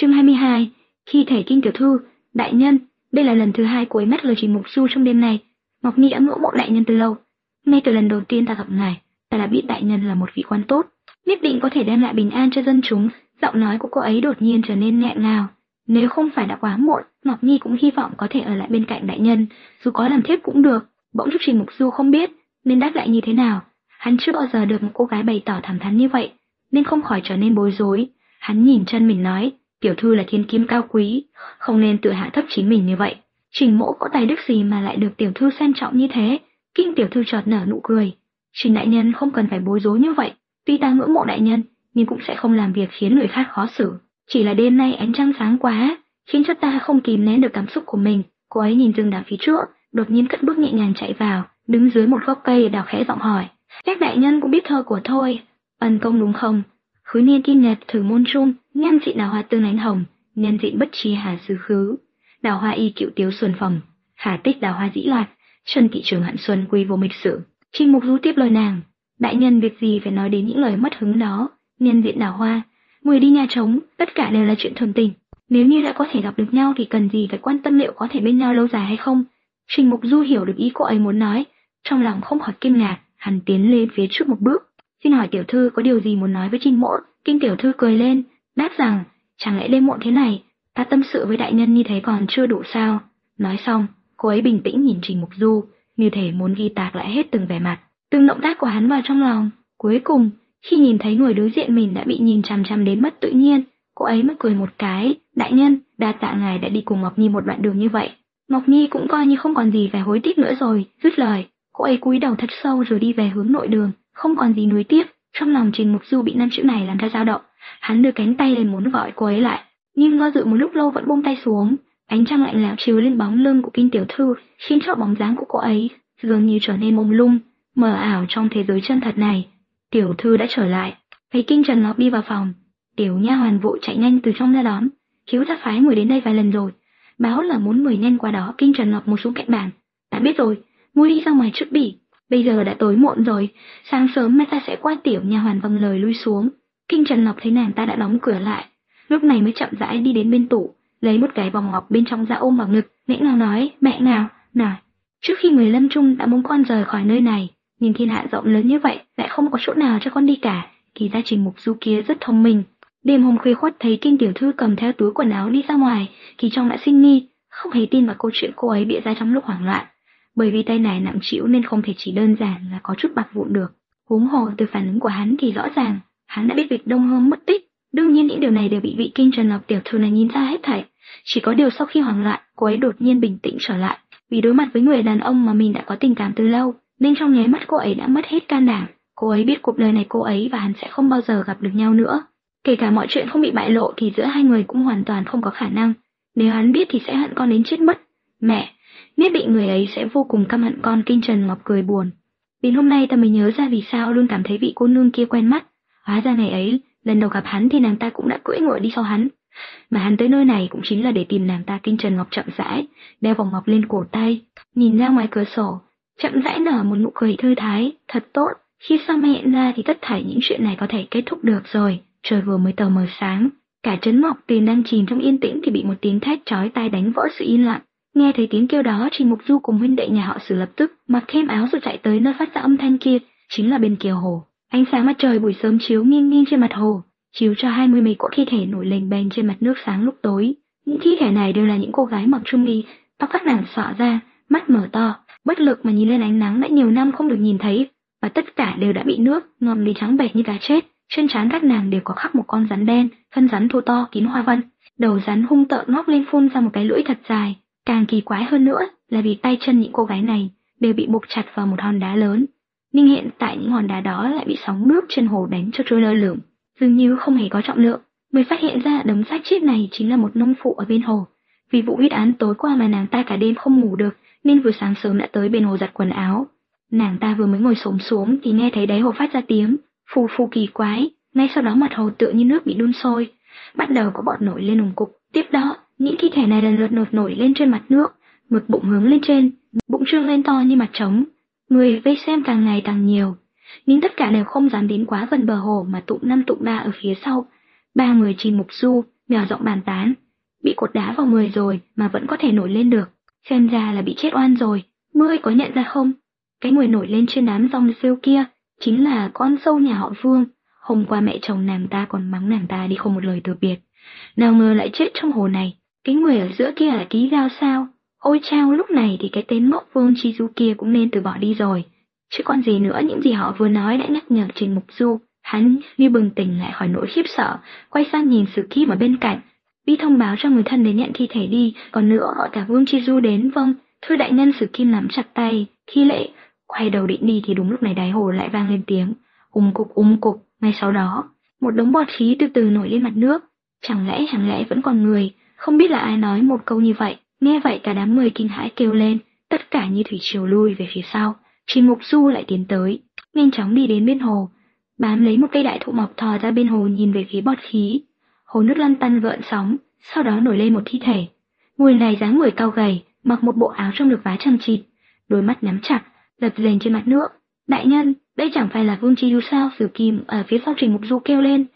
Chương 22. Khi thể Kinh tiểu thư, đại nhân. Đây là lần thứ hai cô ấy mắt lời Trình Mục Du trong đêm này. Ngọc Nhi đã ngưỡng mộ đại nhân từ lâu. Ngay từ lần đầu tiên ta gặp ngài, ta đã biết đại nhân là một vị quan tốt, nhất định có thể đem lại bình an cho dân chúng. Giọng nói của cô ấy đột nhiên trở nên nghẹn ngào. Nếu không phải đã quá muộn, Ngọc Nhi cũng hy vọng có thể ở lại bên cạnh đại nhân, dù có làm thiếp cũng được. Bỗng chốc Trình Mục Du không biết nên đáp lại như thế nào. Hắn chưa bao giờ được một cô gái bày tỏ thẳng thắn như vậy, nên không khỏi trở nên bối rối. Hắn nhìn chân mình nói, tiểu thư là thiên kim cao quý, không nên tự hạ thấp chính mình như vậy. Trình Mỗ có tài đức gì mà lại được tiểu thư xem trọng như thế? Kinh tiểu thư chợt nở nụ cười. Trình đại nhân không cần phải bối rối như vậy. Tuy ta ngưỡng mộ đại nhân, nhưng cũng sẽ không làm việc khiến người khác khó xử. Chỉ là đêm nay ánh trăng sáng quá, khiến cho ta không kìm nén được cảm xúc của mình. Cô ấy nhìn rừng đào phía trước, đột nhiên cất bước nhẹ nhàng chạy vào, đứng dưới một gốc cây đào khẽ giọng hỏi: các đại nhân cũng biết thơ của thôi, ân công đúng không? Khứ niên kim nhật thử môn trung, nhân dị đào hoa tương ánh hồng, nhân dị bất tri hà xứ khứ. Đào hoa y cựu tiếu xuân phẩm, hà tích đào hoa dĩ loạt, chân thị trường hạn xuân quy vô mịch sử. Trình Mục Du tiếp lời nàng: đại nhân việc gì phải nói đến những lời mất hứng đó? Nhân diện đào hoa, người đi nhà trống, tất cả đều là chuyện thường tình. Nếu như đã có thể gặp được nhau thì cần gì phải quan tâm liệu có thể bên nhau lâu dài hay không? Trình Mục Du hiểu được ý cô ấy muốn nói, trong lòng không khỏi kinh ngạc, hắn tiến lên phía trước một bước. Xin hỏi tiểu thư có điều gì muốn nói với Trình Mỗ? Kinh tiểu thư cười lên, đáp rằng: chẳng lẽ đêm muộn thế này, ta tâm sự với đại nhân như thế còn chưa đủ sao? Nói xong, cô ấy bình tĩnh nhìn Trình Mục Du, như thể muốn ghi tạc lại hết từng vẻ mặt, từng động tác của hắn vào trong lòng. Cuối cùng, khi nhìn thấy người đối diện mình đã bị nhìn chằm chằm đến mất tự nhiên, cô ấy mới cười một cái: đại nhân, đa tạ ngài đã đi cùng Ngọc Nhi một đoạn đường như vậy. Ngọc Nhi cũng coi như không còn gì phải hối tiếc nữa rồi. Dứt lời, cô ấy cúi đầu thật sâu rồi đi về hướng nội đường, không còn gì nuối tiếc. Trong lòng Trình Mục Du bị 5 chữ này làm cho dao động, hắn đưa cánh tay lên muốn gọi cô ấy lại, nhưng do dự một lúc lâu vẫn buông tay xuống. Ánh trăng lạnh lẽo chiếu lên bóng lưng của Kinh tiểu thư, khiến cho bóng dáng của cô ấy dường như trở nên mông lung, mờ ảo trong thế giới chân thật này. Tiểu thư đã trở lại. Thấy Kinh Trần Ngọc đi vào phòng, tiểu nha hoàn vội chạy nhanh từ trong ra đón. Thiếu gia phái người đến đây vài lần rồi, báo là muốn người nhanh qua đó. Kinh Trần Ngọc ngồi xuống cạnh bàn. Đã biết rồi, ngươi đi ra ngoài trước đi. Bây giờ đã tối muộn rồi, sáng sớm mai ta sẽ qua. Tiểu nha hoàn vâng lời lui xuống. Kinh Trần Ngọc thấy nàng ta đã đóng cửa lại, lúc này mới chậm rãi đi đến bên tủ, lấy một cái vòng ngọc bên trong ra ôm vào ngực, nghẹn ngào nói: mẹ nào, trước khi người lâm chung đã muốn con rời khỏi nơi này, nhưng thiên hạ rộng lớn như vậy lại không có chỗ nào cho con đi cả. Kỳ ra Trình Mục Du kia rất thông minh. Đêm hôm khuya khoắt thấy Kinh tiểu thư cầm theo túi quần áo đi ra ngoài, Kỳ trong đã sinh nghi, không hề tin vào câu chuyện cô ấy bịa ra trong lúc hoảng loạn. Bởi vì tay này nặng trĩu nên không thể chỉ đơn giản là có chút bạc vụn được. Huống hồ từ phản ứng của hắn thì rõ ràng hắn đã biết việc Đông Hương mất tích. Đương nhiên những điều này đều bị vị Kinh Trần Ngọc tiểu thư này nhìn ra hết thảy. Chỉ có điều sau khi hoảng loạn, cô ấy đột nhiên bình tĩnh trở lại. Vì đối mặt với người đàn ông mà mình đã có tình cảm từ lâu, nên trong nháy mắt cô ấy đã mất hết can đảm. Cô ấy biết cuộc đời này cô ấy và hắn sẽ không bao giờ gặp được nhau nữa. Kể cả mọi chuyện không bị bại lộ thì giữa hai người cũng hoàn toàn không có khả năng. Nếu hắn biết thì sẽ hận con đến chết mất. Mẹ, nhất định người ấy sẽ vô cùng căm hận con. Kinh Trần Ngọc cười buồn. Đến hôm nay ta mới nhớ ra vì sao luôn cảm thấy vị cô nương kia quen mắt. Hóa ra ngày ấy, lần đầu gặp hắn thì nàng ta cũng đã cưỡi ngựa đi sau hắn. Mà hắn tới nơi này cũng chính là để tìm nàng ta. Kinh Trần Ngọc chậm rãi đeo vòng ngọc lên cổ tay, nhìn ra ngoài cửa sổ, chậm rãi nở một nụ cười thư thái. Thật tốt, khi sau mai hiện ra thì tất thảy những chuyện này có thể kết thúc được rồi. Trời vừa mới tờ mờ sáng, cả trấn Ngọc Tuyền đang chìm trong yên tĩnh thì bị một tiếng thét chói tai đánh vỡ sự yên lặng. Nghe thấy tiếng kêu đó, Trình Mục Du cùng huynh đệ nhà họ Sử lập tức mặc thêm áo rồi chạy tới nơi phát ra âm thanh kia, chính là bên kiều hồ. Ánh sáng mặt trời buổi sớm chiếu nghiêng nghiêng trên mặt hồ, chiếu cho 20 mấy cỗ thi thể nổi lềnh bềnh trên mặt nước sáng lúc tối. Những thi thể này đều là những cô gái mặc trung y, tóc các nàng xõa ra, mắt mở to, bất lực mà nhìn lên ánh nắng đã nhiều năm không được nhìn thấy, và tất cả đều đã bị nước ngâm đi trắng bệch như cá chết. Trên trán các nàng đều có khắc một con rắn đen, thân rắn thô to kín hoa văn, đầu rắn hung tợn ngóc lên phun ra một cái lưỡi thật dài. Càng kỳ quái hơn nữa là vì tay chân những cô gái này đều bị buộc chặt vào một hòn đá lớn, nhưng hiện tại những hòn đá đó lại bị sóng nước trên hồ đánh cho trôi lơ lửng, dường như không hề có trọng lượng. Mới phát hiện ra đống xác chết này chính là một nông phụ ở bên hồ. Vì vụ huyết án tối qua mà nàng ta cả đêm không ngủ được, nên vừa sáng sớm đã tới bên hồ giặt quần áo. Nàng ta vừa mới ngồi xổm xuống thì nghe thấy đáy hồ phát ra tiếng phù phù kỳ quái. Ngay sau đó mặt hồ tựa như nước bị đun sôi, bắt đầu có bọt nổi lên ùng cục. Tiếp đó, những thi thể này lần lượt nổi lên trên mặt nước, ngực bụng hướng lên trên, bụng trương lên to như mặt trống. Người vây xem càng ngày càng nhiều, nhưng tất cả đều không dám đến quá gần bờ hồ mà tụm năm tụm ba ở phía sau. Ba người Trình Mục Du, mèo giọng bàn tán. Bị cột đá vào người rồi mà vẫn có thể nổi lên được, xem ra là bị chết oan rồi. Ngươi có nhận ra không? Cái người nổi lên trên đám rong rêu kia chính là con dâu nhà họ Vương. Hôm qua mẹ chồng nàng ta còn mắng nàng ta đi không một lời từ biệt. Nào ngờ lại chết trong hồ này. Cái người ở giữa kia là Ký Gao sao? Ôi chao, lúc này thì cái tên ngốc Vương Chi Du kia cũng nên từ bỏ đi rồi. Chứ còn gì nữa, những gì họ vừa nói đã nhắc nhở Trình Mục Du. Hắn như bừng tỉnh lại khỏi nỗi khiếp sợ, quay sang nhìn Sử Kim ở bên cạnh. Đi thông báo cho người thân đến nhận thi thể đi, còn nữa gọi cả Vương Chi Du đến. Vâng, thưa đại nhân. Sử Kim nắm chặt tay Khi Lệ, quay đầu định đi thì đúng lúc này đáy hồ lại vang lên tiếng ùm cục. Ngay sau đó, một đống bọt khí từ từ nổi lên mặt nước. Chẳng lẽ vẫn còn người? Không biết là ai nói một câu như vậy. Nghe vậy cả đám người kinh hãi kêu lên, tất cả như thủy triều lui về phía sau. Trình Mục Du lại tiến tới, nhanh chóng đi đến bên hồ, bám lấy một cây đại thụ mọc thò ra bên hồ nhìn về phía bọt khí. Hồ nước lăn tăn gợn sóng, sau đó nổi lên một thi thể. Người này dáng người cao gầy, mặc một bộ áo trông được vá chằng chịt, đôi mắt nhắm chặt, dập dềnh trên mặt nước. Đại nhân, đây chẳng phải là Vương Chi Du sao? Sử Kim ở phía sau Trình Mục Du kêu lên.